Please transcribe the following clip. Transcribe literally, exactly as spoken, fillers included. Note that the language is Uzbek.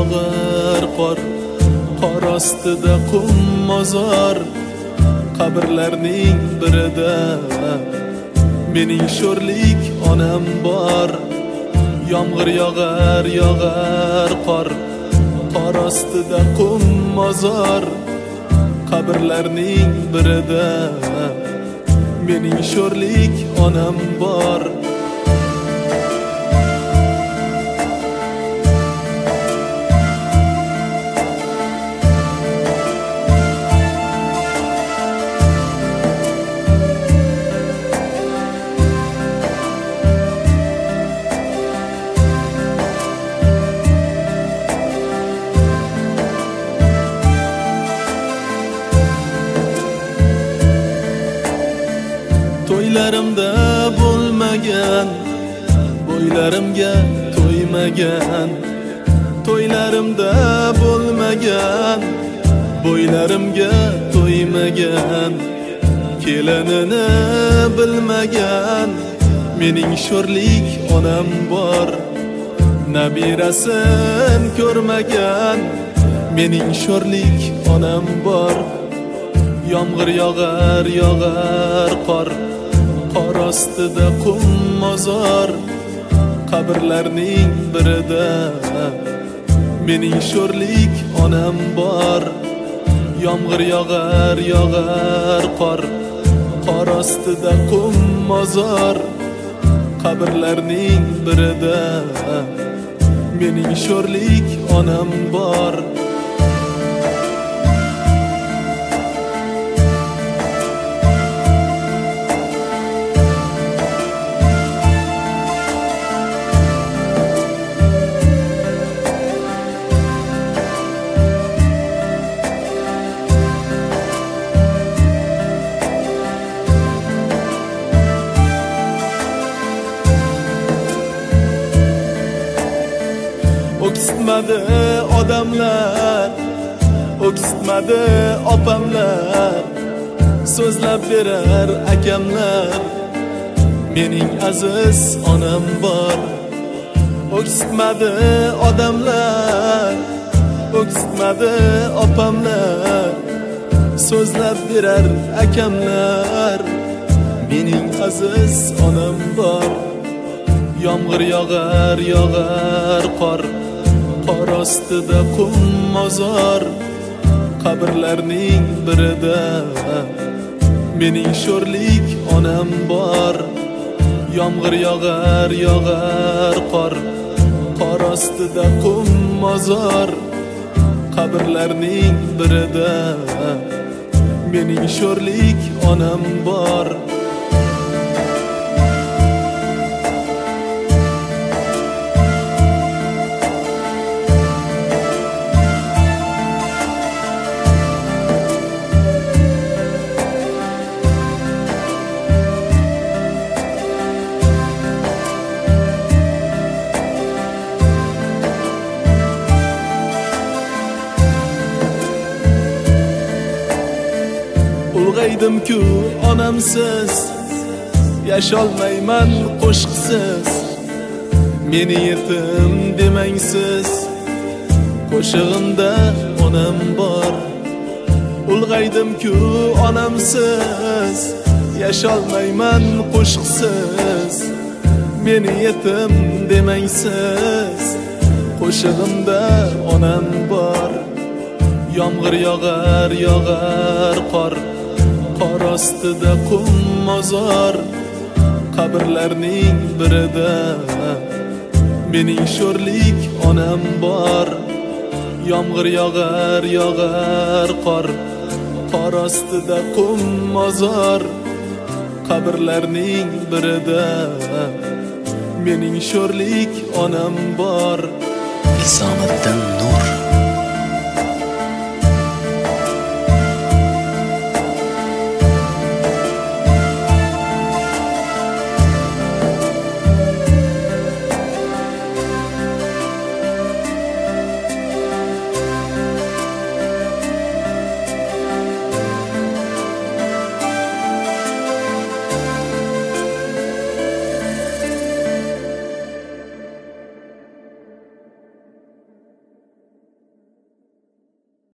yog'ar qor, qor ostida qum mozor. Qabrlarning birida mening sho'rlik onam bor. Yomg'ir yog'ar, yog'ar qor, qor ostida qum mozor. Qabrlarning birida mening sho'rlik onam bor. To'ylarimda bo'lmagan, bo'ylarimga to'ymagan. To'ylarimda bo'lmagan, bo'ylarimga to'ymagan. Kelinini bilmagan mening sho'rlik onam bor. Nabirasin ko'rmagan mening sho'rlik onam bor. Yomg'ir yog'ar, yog'ar qor, qor ostida qum mozor. Qabrlarning birida mening sho'rlik onam bor. Yomg'ir yog'ar, yog'ar qor, qor ostida qum mozor. Qabrlarning birida mening sho'rlik onam bor. O'ksitmadi odamlar, o'ksitmadi opamlar, so'zlab berar akamlar mening aziz onam bor. O'ksitmadi odamlar, o'ksitmadi opamlar, so'zlab berar akamlar mening aziz onam bor. Yomg'ir yog'ar, yog'ar qor, qor ostida qum mozor. Qabrlarning birida mening sho'rlik onam bor. Yomg'ir yog'ar, yog'ar qor, qor ostida qum mozor. Qabrlarning birida mening sho'rlik onam bor. Ulg'aydim-ku onamsiz, yasholmayman qo'shiqsiz. Meni yetim demangsiz, qo'shig'imda onam bor. Ulg'aydim-ku onamsiz, yasholmayman qo'shiqsiz. Meni yetim demangsiz, qo'shig'imda onam bor. Yomg'ir yog'ar, yog'ar qor, qor ostida qum mozor. Qabrlarning birida mening sho'rlik onam bor. Yomg'ir yog'ar, yog'ar qor, qor ostida qum mozor. Qabrlarning birida mening sho'rlik onam bor. Nizomiddin